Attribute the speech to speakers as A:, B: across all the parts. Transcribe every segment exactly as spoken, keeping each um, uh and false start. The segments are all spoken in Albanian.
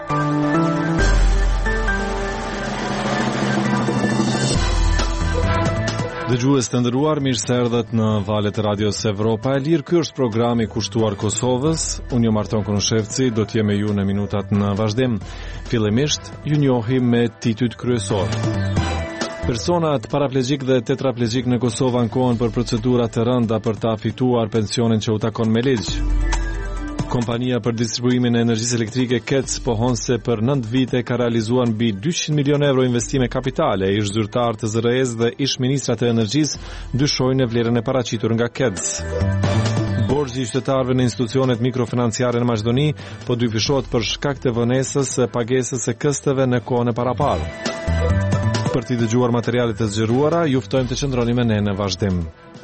A: Dëgjues të nderuar, mirë se erdhët në valët e radios Evropa e Lirë. Ky është programi kushtuar Kosovës. Unë jam Arton Konushevci, do të jem me ju në minutat në vazhdim. Fillimisht ju njohim me titujt kryesor. Personat paraplegjik dhe tetraplegjik në Kosovë ankohen për procedura të rënda për ta fituar pensionin që u takon me ligj. Kompania për distribuimin e energjisë elektrike K E C pohon se për nëntë vite ka realizuar mbi dyqind milion euro investime kapitale. Ish zyrtar të Z R E-s dhe ish ministrat e energjisë dyshojnë vlerën e paraqitur nga K E C. Borxhi i qytetarëve në institucionet mikrofinanciare në Maqedoni po dyfishohet për shkak të vonesës së pagesës së kësteve në kohën e paraparë. Për të dëgjuar materialet e zgjeruara, ju ftojmë të qëndroni me ne në vazhdim.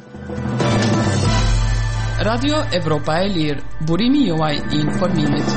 B: Radio Evropa e Lirë, burimi juaj i informimit.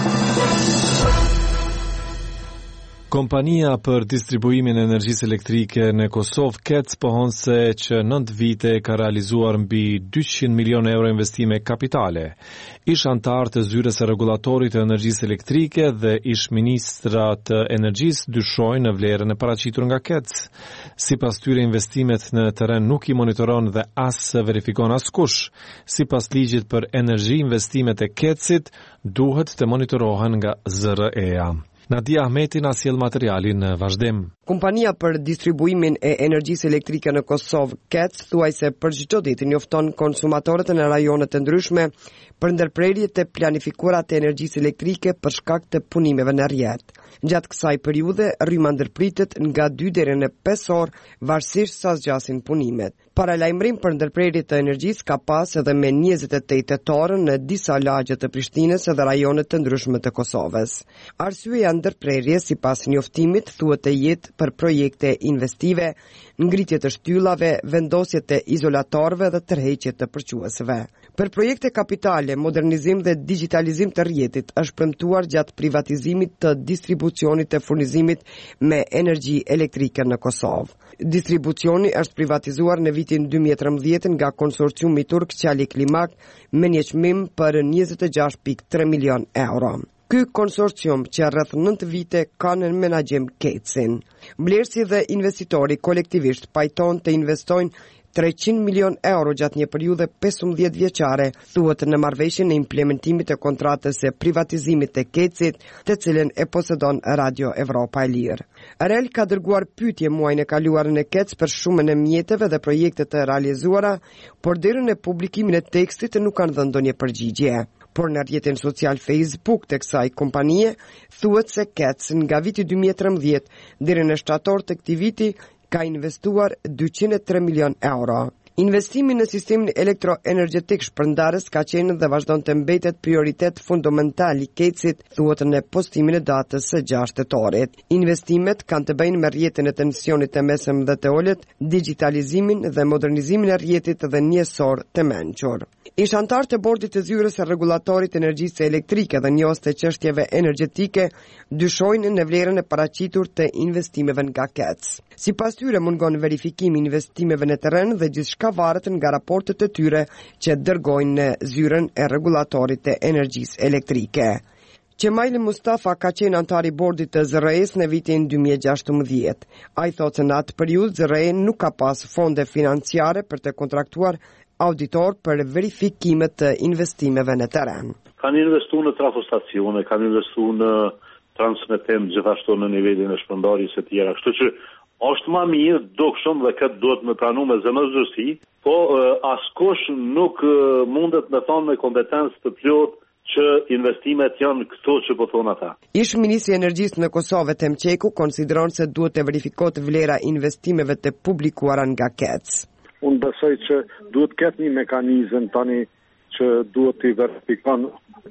A: Kompania për distribuimin e energjisë elektrike në Kosovë K E C pohon se që nëntë vite ka realizuar mbi dyqind milion euro investime kapitale. Ish antar të zyres së rregullatorit të energjisë elektrike dhe ish ministra të energjisë dyshojnë në vlerën e paraqitur nga K E C. Sipas tyre, investimet në terren nuk i monitoron dhe as verifikon askush. Sipas ligjit për energji, investimet e K E C-it duhet të monitorohen nga Z R E-a. Nadia Ahmeti na sjell materialin në vazhdim.
C: Kompania për distribuimin e energjisë elektrike në Kosovë K E C thuajse për çdo ditë njofton konsumatorët në rajone të ndryshme për ndërprerje të planifikuara të energjisë elektrike për shkak të punimeve në rrjet. Gjatë kësaj periudhe, rryma ndërpritet nga dy deri në pesë orë, varësisht sa zgjasin punimet. Paralajmërim për ndërprerje të energjisë ka pas edhe me njëzet e tetë tetor në disa lagje të Prishtinës edhe rajone të ndryshme të Kosovës. Arsyeja ndërprerje sipas njoftimit thuhet të jetë për projekte investive, ngritje të shtyllave, vendosje të izolatorëve dhe tërheqje të përquesve. Për projekte kapitale, modernizim dhe digitalizim të rrjetit është premtuar gjatë privatizimit të distribucionit të furnizimit me energji elektrike në Kosovë. Distribucioni është privatizuar në vitin dy mijë e trembëdhjetë nga konsorciumi turk Qali Klimak me një çmim për njëzet e gjashtë pikë tre milion euro. Ky konsorcium që rreth nëntë vite ka në menaxhim K E C-in. Blerësi dhe investitori kolektivisht pajton të investojnë treqind milion euro gjatë një periudhe pesëmbëdhjetë vjeçare, thuhet në marrëveshjen e implementimit të kontratës së privatizimit të K E C-it, të cilën e posedon Radio Evropa e Lirë. Rel ka dërguar pyetje muajin e kaluar në K E C për shumën e mjeteve dhe projekte të realizuara, por deri në publikimin e tekstit nuk kanë dhënë ndonjë përgjigje. Por në rrjetin social Facebook të kësaj kompanie, thuhet se K E C nga viti dy mijë e trembëdhjetë deri në shtator të këtij viti ka investuar dyqind e tre milion euro. Investimi në sistemin elektroenergjetik shpërndarës ka qenë dhe vazhdon të mbetet prioritet fundamental i K E C-it, thuhet në postimin e datës së gjashtë tetorit. Investimet kanë të bëjnë me rrjetin e tensionit të mesëm dhe të ulët, digitalizimin dhe modernizimin e rrjetit dhe njësor të mençur. Ish antar të bordit të zyres së rregullatorit të energjisë elektrike dhe njohës të çështjeve energjetike dyshojnë në vlerën e paraqitur të investimeve nga K E C. Sipas tyre mungon verifikimi i investimeve në terren dhe gjithçka varet nga raportet e tyre që dërgojnë në zyrën e rregullatorit të energjisë elektrike. Qemaili Mustafa ka qenë antar i bordit të Z R E-s në vitin dy mijë e gjashtëmbëdhjetë. Ai thotë se në atë periudhë Z R E nuk ka pas fonde financiare për të kontraktuar auditor për verifikimet të investimeve në terren.
D: Kanë investuar në trafostacione, kanë investuar në transmetim gjithashtu në nivelin e shpërndarjes së tjera. Kështu që është më mirë dukshëm dhe këtë duhet me pranu me zemërgjërsi, po askush nuk mundet me thonë me kompetencë të plotë që investimet janë këto që po thonë ata.
C: Ish ministri i energjisë në Kosovë Tem Qeku konsideron se duhet të verifikohet vlera investimeve të publikuara nga K E C.
E: Unë besoj që duhet ketë një mekanizëm tani që duhet të verifikon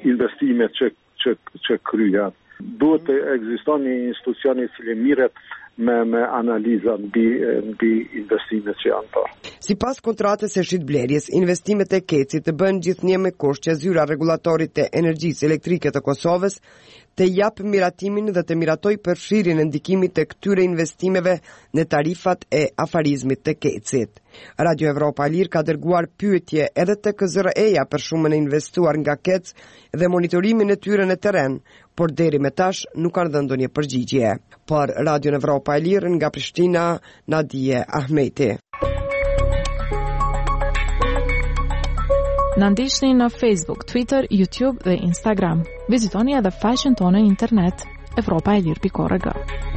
E: investimet që, që, që krya. Duhet të ekziston një institucion i cili mirret me, me analiza mbi, mbi investimet që janë parë.
C: Sipas kontratës së shitblerjes, investimet e Kecit të bën gjithnjë me kusht që zyra rregullatorit të energjisë elektrike të Kosovës të jap miratimin dhe të miratoj përfshirjen e ndikimit të këtyre investimeve në tarifat e afarizmit të Kecit. Radio Evropa e Lirë ka dërguar pyetje edhe te K Z R E-ja për shumën e investuar nga Kec dhe monitorimin e tyre në terren, por deri me tash nuk kanë dhënë ndonjë përgjigje. Për Radio Evropa e Lirë nga Prishtina, Nadije Ahmeti.
F: Na ndiqni në Facebook, Twitter, YouTube dhe Instagram. Vizitoni edhe faqen tonë në internet evropa e lirë pikë org.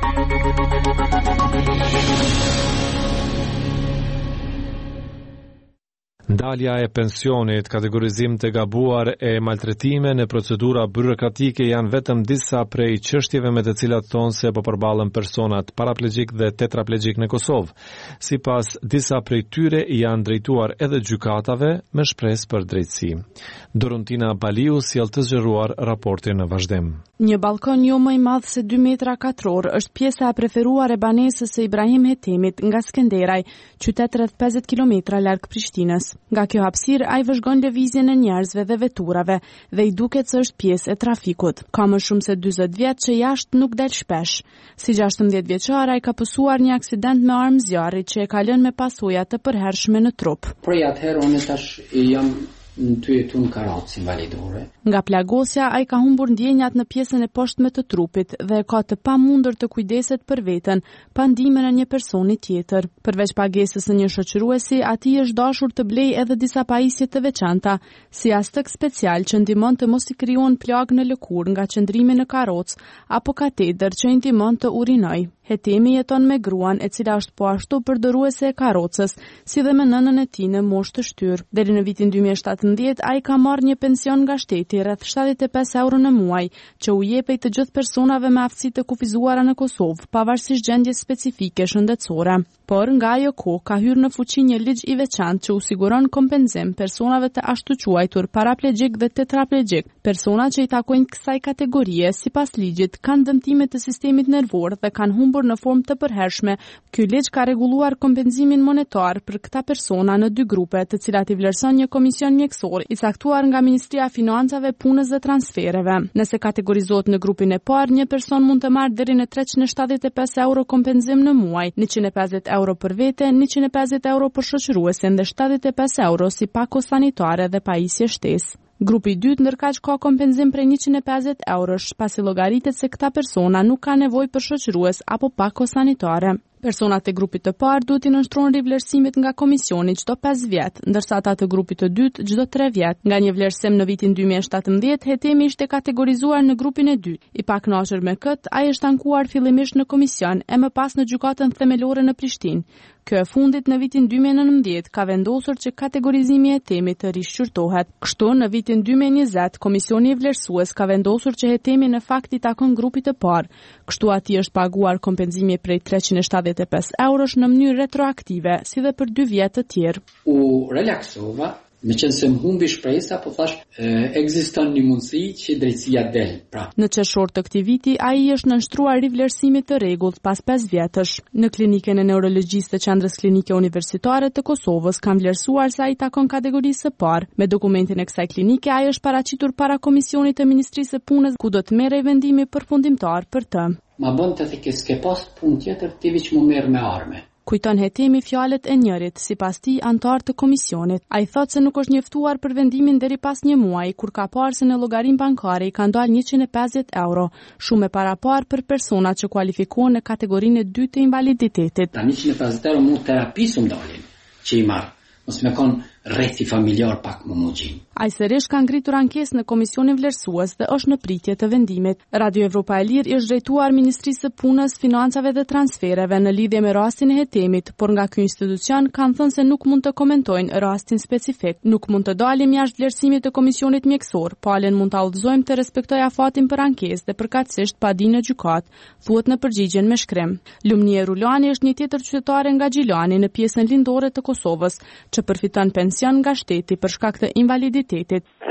A: Ndalja e pensionit, kategorizim të gabuar e maltretime në procedura byrokratike janë vetëm disa prej çështjeve me të cilat thonë se po përballen personat paraplegjik dhe tetraplegjik në Kosovë. Sipas disa prej tyre janë drejtuar edhe gjykatave me shpresë për drejtësi. Dorontina Baliu sjell të zgjeruar raportin në vazhdim.
F: Një balkon jo më i madh se dy metra katror është pjesa e preferuar e banesës së Ibrahim Hetemit nga Skenderaj, qytet rreth pesëdhjetë kilometra larg Prishtinës. Nga kjo hapësirë ai vëzhgon lëvizjen e njerëzve dhe veturave dhe i duket se është pjesë e trafikut. Ka më shumë se dyzet vjet që jashtë nuk del shpesh. Si gjashtëdhjetë vjeçar ai ka pësuar një aksident me armë zjarri që e ka lënë me pasoja të përhershme në trup.
G: Prej atëherë unë tash jam në ty e tu në karacë invalidore.
F: Nga plagosja, ai ka humbur ndjenjat në pjesën e poshtme të trupit dhe ka të pamundur të kujdeset për veten, pa ndihmën e një personi tjetër. Përveç pagesës së një shoqëruesi, atij është dashur të blejë edhe disa pajisje të veçanta, si astek special që ndihmon të mos i krijohen plag në lëkurë nga qëndrimi në karrocë apo katedër që i ndihmon të urinojë. Hetemi jeton me gruan, e cila është po ashtu përdoruese e karrocës, si dhe me nënën e tij në moshë të shtyrë. Deri në vitin dy mijë e shtatëdhjetë ai ka marrë një pension nga shteti rreth shtatëdhjetë e pesë euro në muaj, që u jepej të gjithë personave me aftësi të kufizuara në Kosovë, pavarësisht gjendjes specifike shëndetësore. Por nga ajo kohë ka hyrë në fuqi një ligj i veçantë që u siguron kompenzim personave të ashtu quajtur paraplegjik dhe tetraplegjik. Personat që i takojnë kësaj kategorie sipas ligjit kanë dëmtime të sistemit nervor dhe kanë humbur në formë të përhershme. Ky ligj ka rregulluar kompenzimin monetar për këta persona në dy grupe, të cilat i vlerëson një komision mjekësor i caktuar nga Ministria e Financave, Punës dhe Transfereve. Nëse kategorizohet në grupin e parë, një person mund të marrë deri në treqind e shtatëdhjetë e pesë euro kompenzim në muaj, njëqind e pesëdhjetë euro për vete, njëqind e pesëdhjetë euro për shoqëruesin dhe shtatëdhjetë e pesë euro si pako sanitare dhe pajisje shtesë. Grupi i dytë ndërkaq ka kompenzim prej njëqind e pesëdhjetë eurosh, pasi llogaritet se këta persona nuk kanë nevojë për shoqërues apo pako sanitare. Personat e grupit të parë duhet i nënshtrohen rivlerësimit nga komisioni çdo pesë vjet, ndërsa ata të grupit të dytë çdo tre vjet. Nga një vlerësim në vitin dy mijë e shtatëdhjetë, Hetemi ishte kategorizuar në grupin e dytë. I pakënaqur me këtë, ai është ankuar fillimisht në komision e më pas në gjykatën themelore në Prishtinë. Kjo e fundit në vitin dy mijë e nëntëdhjetë ka vendosur që kategorizimi i Hetemit të rishqyrtohet. Kështu në vitin dy mijë e njëzet komisioni i vlerësues ka vendosur që Hetemi në fakt i takon grupit të parë. Kështu atij është paguar kompenzimi prej treqind e shtatëdhjetë e pesë eurosh në mënyrë retroaktive, si dhe për dy vjet të tjerë.
G: U relaksova, me qenë se më humbi shpresa, po thash, ekziston një mundësi që drejtësia del. Pra.
F: Në qershor të këtij viti, ai është nënshtruar rivlerësimit të rregullt pas pesë vjetësh. Në klinikën e neurologjisë të Qendrës Klinike Universitare të Kosovës kanë vlerësuar se ai takon kategorisë së parë. Me dokumentin e kësaj klinike, ai është paraqitur para komisionit të Ministrisë së Punës, ku do të merrej vendimi përfundimtar për të.
G: Ma bën të thekë s'ke pas punë tjetër ti veç më merr me armë.
F: Kujton Hetemi fjalët e njërit, sipas tij antar të komisionit. Ai thotë se nuk është njoftuar për vendimin deri pas një muaji, kur ka parë se në llogarinë bankare i kanë dalë njëqind e pesëdhjetë euro, shumë e parapar për personat që kualifikohen në kategorinë e dytë të invaliditetit.
G: Ta njëqind e pesëdhjetë euro mund terapisë më dalin, që i marr. Mos më kon rrethi familjar pak më mugjin.
F: Ai sërish ka ngritur ankesë në komisionin vlerësues dhe është në pritje të vendimit. Radio Evropa e Lirë është drejtuar Ministrisë së Punës, Financave dhe Transfereve në lidhje me rastin e Hetemit, por nga ky institucion kanë thënë se nuk mund të komentojnë rastin specifik. Nuk mund të dalim jashtë vlerësimit të komisionit mjekësor, palen mund ta udhëzojmë të respektojë afatin për ankesë dhe përkatësisht pa dinë në gjykat, thuhet në përgjigjen me shkrim. Lumnie Rulani është një tjetër qytetare nga Gjilani në pjesën lindore të Kosovës, që përfiton pension nga shteti për shkak të invaliditetit.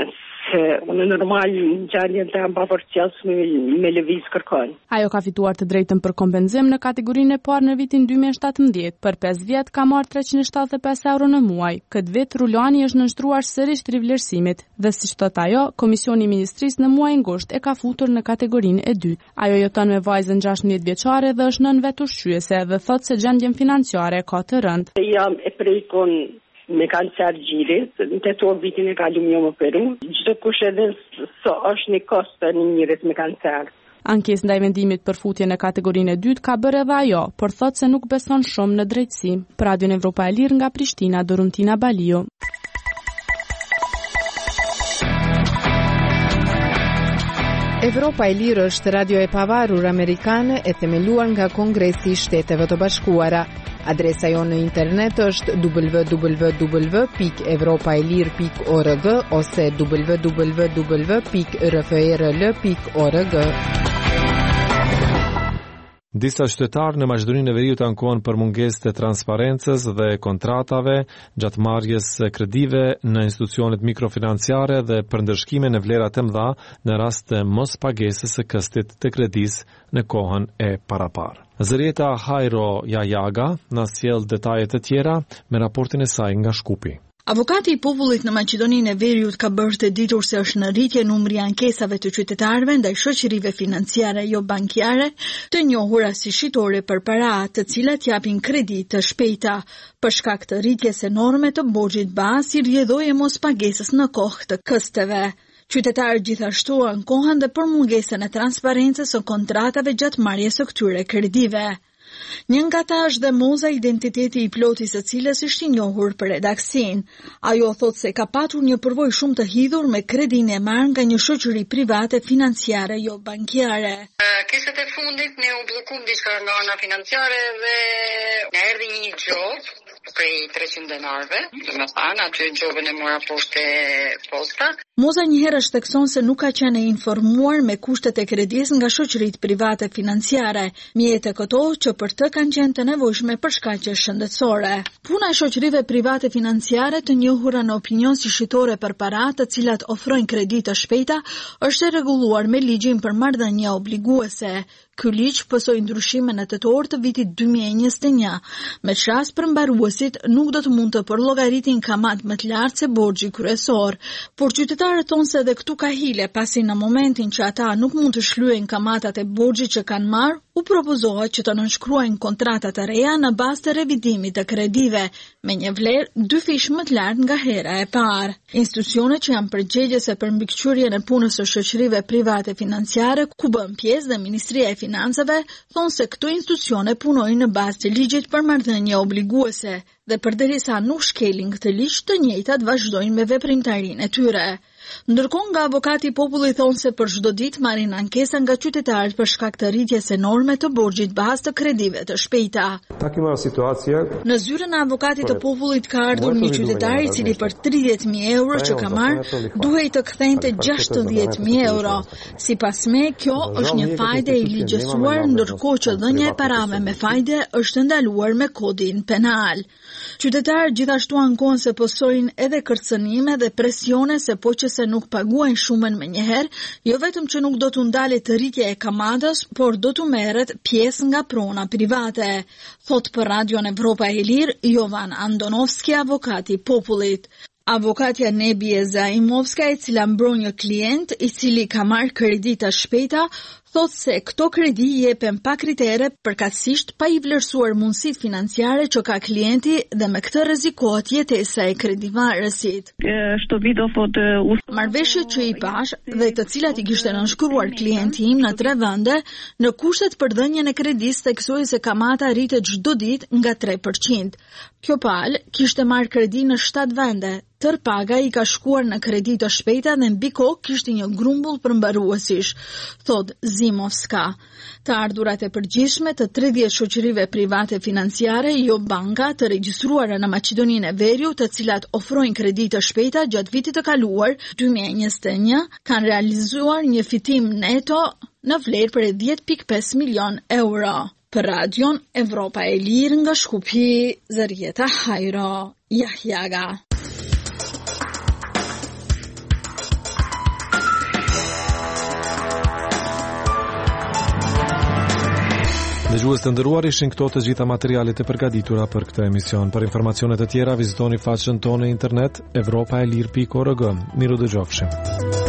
H: unë normal në gjendjen tim pa përcjellës me, me lëviz kërkon.
F: Ajo ka fituar të drejtën për kompenzim në kategorinë e parë në vitin dy mijë e shtatëmbëdhjeet. Për pesë vjet ka marrë treqind e shtatëdhjetë e pesë euro në muaj. Këtë vit Rulani është nënshtruar sërish rivlerësimit dhe siç thot ajo, Komisioni i Ministrisë në muajin gusht e ka futur në kategorinë e dytë. Ajo jeton me vajzën gjashtëdhjetë vjeçare dhe është nën vetë ushqyese dhe thot se gjendjen financiare ka të rëndë.
H: Jam e prekun me kancer gjirit, në tetor vitin e kalum jo më Peru. Çdo kush edhe so është një kost për një njerëz me kancer.
F: Ankesë ndaj vendimit për futje në kategorinë e dytë ka bërë edhe ajo, por thot se nuk beson shumë në drejtësi. Për Radion Evropa e Lirë nga Prishtina, Doruntina Balio.
I: Evropa e Lirë është radio e pavarur amerikane e themeluar nga Kongresi i Shteteve të Bashkuara. Adresa jonë në internet është w w w pikë evropaelir pikë org ose w w w pikë r f r l pikë org.
A: Disa qytetarë në Maqedoninë e Veriut ankohen për mungesë të transparencës dhe kontratave gjatë marrjes së kredive në institucionet mikrofinanciare dhe për ndërshkime në vlera të mëdha në rast të mos pagesës së këstit të kredisë në kohën e paraparë. Zërieta Hajro Jajaga na sjell detajet të tjera me raportin e saj nga Shkupi.
J: Avokati i popullit në Maqedoninë e Veriut ka bërë të ditur se është në rritje numri i ankesave të qytetarëve ndaj shoqërive financiare jo bankare, të njohura si shitore për para, të cilat japin kredi të shpejta. Për shkak të rritjes enorme të borxhit bazë, si rrjedhoi e mospagesës në kohë të kësteve. Qytetarët gjithashtu ankohen dhe për mungesën e transparencës së kontratave gjatë marrjes së këtyre kredive. Një nga ta është dhe Moza, identiteti i plotis së cilës është i njohur për redaksin. Ajo thot se ka patur një përvojë shumë të hidhur me kredinë e marrë nga një shoqëri private financiare jo bankare.
K: Keset e fundit ne u bllokuam diçka nga ana financiare dhe na erdhi një gjop prej treqind denarve, do të thënë aty gjobën e mora poshtë posta.
J: Moza njëherë është thekson se nuk ka qenë e informuar me kushtet e kredisë nga shoqëritë private financiare, mjete këto që për të kanë qenë të nevojshme për shkaqe shëndetësore. Puna e shoqërive private financiare të njohura në opinion si shitore për para, të cilat ofrojnë kredi të shpejta, është e rregulluar me ligjin për marrëdhënie obliguese. Ky ligj pësoi ndryshime në tetor të vitit dy mijë e njëzet e një, me çast për mbaruesit nuk do të mund të përllogaritin kamat më të lartë se borxhi kryesor, por qytetarët thonë se edhe këtu ka hile, pasi në momentin që ata nuk mund të shlyejnë kamatat e borxhit që kanë marrë, u propozohet që të nënshkruajnë kontrata të reja në bazë të revidimit të kredive, me një vlerë dy fish më të lartë nga hera e parë. Institucionet që janë përgjegjëse për mbikëqyrjen e punës së shoqërive private financiare, ku bën pjesë dhe Ministria e Financave, thonë se këto institucione punojnë në bazë të ligjit për marrëdhënie obliguese dhe përderisa nuk shkelin këtë ligj, të njëjtat vazhdojnë me veprimtarinë e tyre. Ndërkohë nga avokati i popullit thonë se për çdo ditë marrin ankesa nga qytetarët për shkak të rritjes enorme të borxhit bazë të kredive të shpejta. Në zyrën e avokatit të popullit ka ardhur një qytetar i cili për tridhjetë mijë euro që ka marrë duhej të kthente gjashtëdhjetë mijë euro. Sipas me, kjo është një fajde e ligjësuar, ndërkohë që dhënia e parave me fajde është ndaluar me kodin penal. Qytetarët gjithashtu ankohen se posojnë edhe kërcënime dhe presione se po që se nuk paguajnë shumën me njëherë, jo vetëm që nuk do të ndalet të rritja e kamatës, por do të merret pjesë nga prona private, thot për Radion Evropa e Lirë Jovan Andonovski, avokati i popullit. Avokatja Nebie Zaimovska, e cila mbron një klient i cili ka marrë kredi të shpejta, thot se këto kredi jepen pa kritere, përkatësisht pa i vlerësuar mundësitë financiare që ka klienti dhe me këtë rrezikohet jetesa e kredimarrësit. Marrëveshjet që i pash dhe të cilat i kishte nënshkruar klienti im në tre vende, në kushtet për dhënien e kredisë theksoi se kamata rritet çdo ditë nga tre përqind. Kjo palë kishte marrë kredi në shtatë vende. Tër paga i ka shkuar në kredi të shpejta dhe mbi kokë kishte një grumbull për mbaruesish, thot Zimovska. Të ardhurat e përgjithshme të tridhjetë shoqërive private financiare jo banka të regjistruara në Maqedoninë e Veriut, të cilat ofrojnë kredi të shpejta gjatë vitit të kaluar dy mijë e njëzet e një, kanë realizuar një fitim neto në vlerë për dhjetë pikë pesë milion euro. Për Radion Evropa e Lirë nga Shkupi, Zërieta Hajro Jahjaga.
A: Dëgjues të nderuar, ishin këto të gjitha materialet e përgatitura për këtë emision. Për informacione të tjera vizitoni faqen tonë në internet evropaelir pikë org. Miru dëgjofshim.